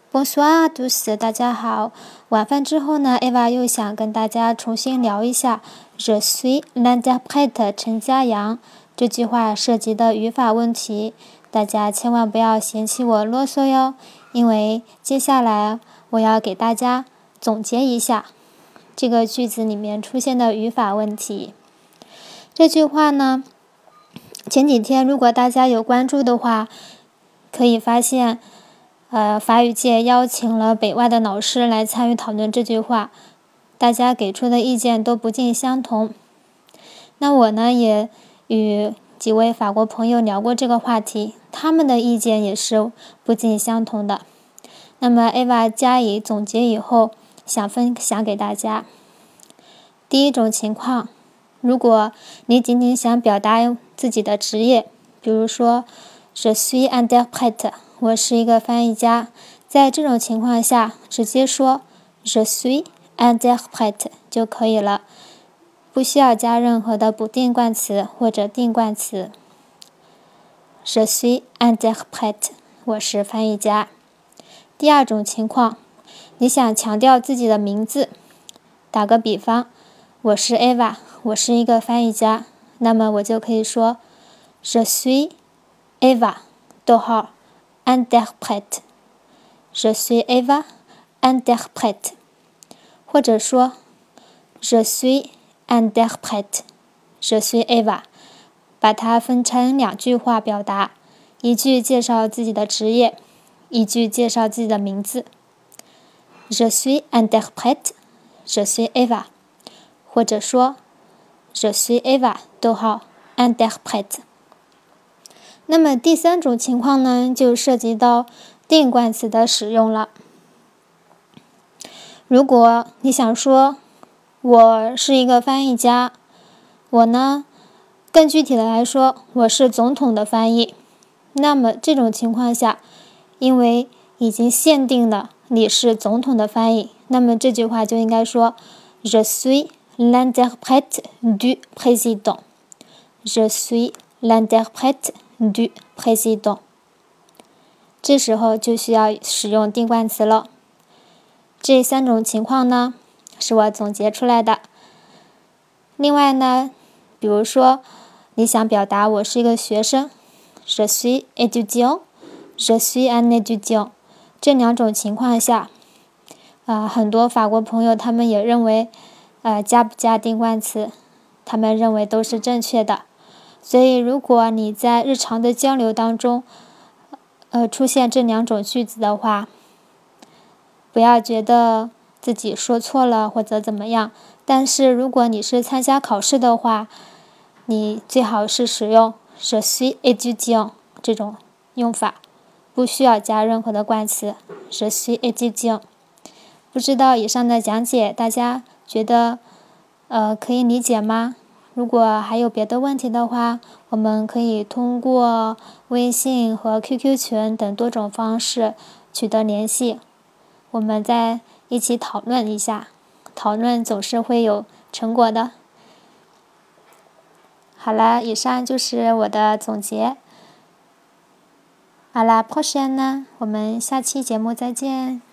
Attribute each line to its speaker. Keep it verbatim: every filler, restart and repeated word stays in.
Speaker 1: Bonsoir à tous，大家好。晚饭之后呢 ，Eva 又想跟大家重新聊一下 "Je suis l'interprète 陈嘉阳这句话涉及的语法问题，大家千万不要嫌弃我啰嗦哟，因为接下来我要给大家总结一下这个句子里面出现的语法问题。这句话呢，前几天如果大家有关注的话，可以发现。呃，法语界邀请了北外的老师来参与讨论这句话，大家给出的意见都不尽相同。那我呢，也与几位法国朋友聊过这个话题，他们的意见也是不尽相同的。那么 Eva 加以总结以后，想分享给大家。第一种情况，如果你仅仅想表达自己的职业，比如说 Je suis interprète。我是一个翻译家，在这种情况下，直接说 "Je suis interprète" 就可以了，不需要加任何的补定冠词或者定冠词。Je suis interprète， 我是翻译家。第二种情况，你想强调自己的名字，打个比方，我是 Eva， 我是一个翻译家，那么我就可以说 "Je suis Eva， 逗号。interprète， Je suis Eva, interprète， 或者说 Je suis interprète, Je suis Eva， 把它分成两句话表达，一句介绍自己的职业，一句介绍自己的名字。Je suis interprète, Je suis Eva， 或者说 Je suis Eva， 逗号 interprète。那么第三种情况呢，就涉及到定冠词的使用了。如果你想说我是一个翻译家，我呢更具体的来说，我是总统的翻译，那么这种情况下，因为已经限定了你是总统的翻译，那么这句话就应该说 Je suis l'interprète du président， Je suis l'interprète du président， 这时候就需要使用定冠词了。这三种情况呢，是我总结出来的。另外呢，比如说你想表达我是一个学生 Je suis étudiant, Je suis un étudiant， 这两种情况下，呃，很多法国朋友他们也认为，呃，加不加定冠词，他们认为都是正确的。所以如果你在日常的交流当中呃出现这两种句子的话，不要觉得自己说错了或者怎么样，但是如果你是参加考试的话，你最好是使用 Je suis étudiant 这种用法，不需要加任何的冠词 Je suis étudiant。 不知道以上的讲解大家觉得呃可以理解吗？如果还有别的问题的话，我们可以通过微信和 Q Q 群等多种方式取得联系，我们再一起讨论一下，讨论总是会有成果的。好了，以上就是我的总结。À la prochaine，我们下期节目再见。